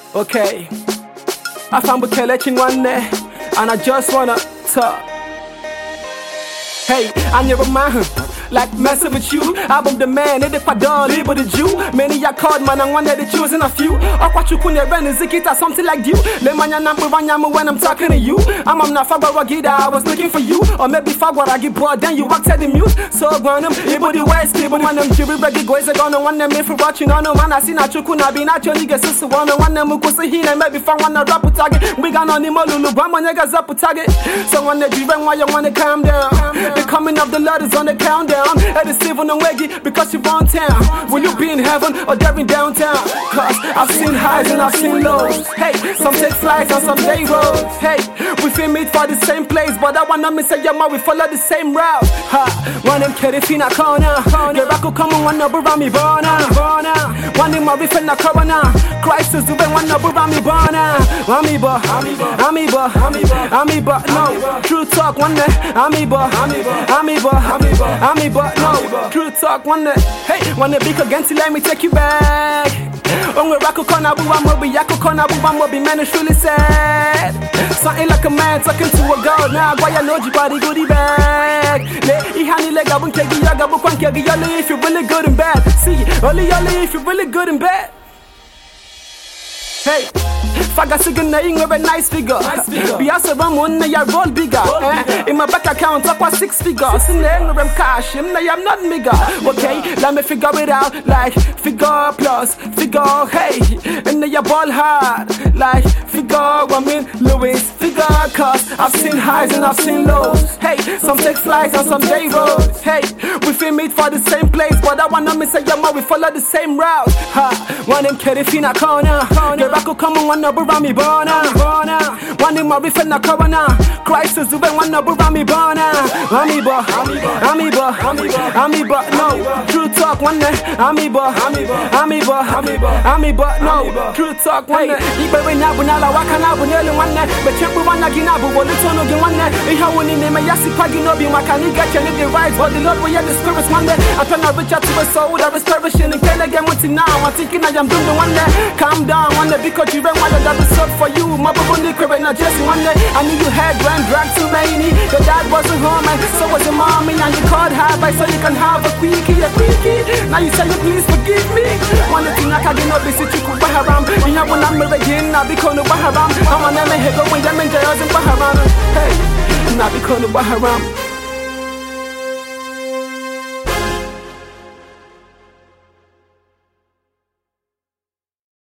Okay, I found Bukelechi one day, and I just wanna talk. Hey, I never mind like messing with you. I'm the man, and if I don't live with the Jew, many ya called man, I wanted to choosing a few. Or what you couldn't run is it something like you. Le man number when I'm talking to you. I'm not Fagwagida, I was looking for you. Or maybe Fagwara get bored, then you walk to the mute. So run them, able to west, able one them jibby reggae boys are gonna want them if for watching on the one I see not you couldn't be not your niggas sister one them who could see him maybe find one rap target. We got on the Molulu, one niggas up target. So when they driven why you wanna calm down. The coming of the Lord is on the countdown. And it's even on Weggy because you're on town. Will you be in heaven or there in downtown? Cause I've seen highs and I've seen lows. Hey, some take flights and some day roads. Hey, we feel meet for the same place, but I wanna miss a yama, we follow the same route. Ha, one them kid if in a corner. The rock will come and one number around me burner. One in my riff in a corner. Christ is doing one number around me burner. Amoeba, no. True talk one day. Amoeba, no. True talk one day. Hey, one day big against it, let me take you back. On the rock corner, I'm moby, Yako corner, I'm moby, man, it's really sad. Something like a man talking to a girl now. Why I know you body goodie bag. He honey leg, I won't take you, I won't get you if you're really good and bad. See, only if you're really good and bad. Hey, Faga Sigan a nice figure. Biasa Ramon, I roll bigger. In my bank account, I was 6 figures. In the end of cash, I'm not bigger. Okay, let me figure it out. Like figure plus figure, hey. And then you ball hard. Like figure, I mean Louis. Figure, cause I've seen highs and I've seen lows. Hey, some take flights and some day roads. Hey, we feel meet for the same place, but I wanna miss a yama, we follow the same route. Ha, one them kid if in a corner. Rock will come and one number around me burner. One in my riff in the corner. Christ is doing one number around me burner. Amoeba, no. True talk one day. Amoeba, no. True talk one day. Ibe na bunala wakana bunele one day. But chembu wana ginabu wole tono gi one day. Iha woni name yasi pagi no bi makani get you the right. But the Lord will hear the spirits one day. I turn to reach out to a soul that is perishing. And can again what's now. I'm thinking I am doing the one day. Calm down one day. Because you ran one that was up for you. My bubble crib not just one day. I knew you had grand drag too many. Your dad wasn't home and so was your mommy. And you called high by so you can have a quickie. Now you say you please forgive me. One thing I can get no visit you could baharam. You know when I'm again, I be called baharam. I'm on them head when them in jails in baharam. Hey, now be called baharam.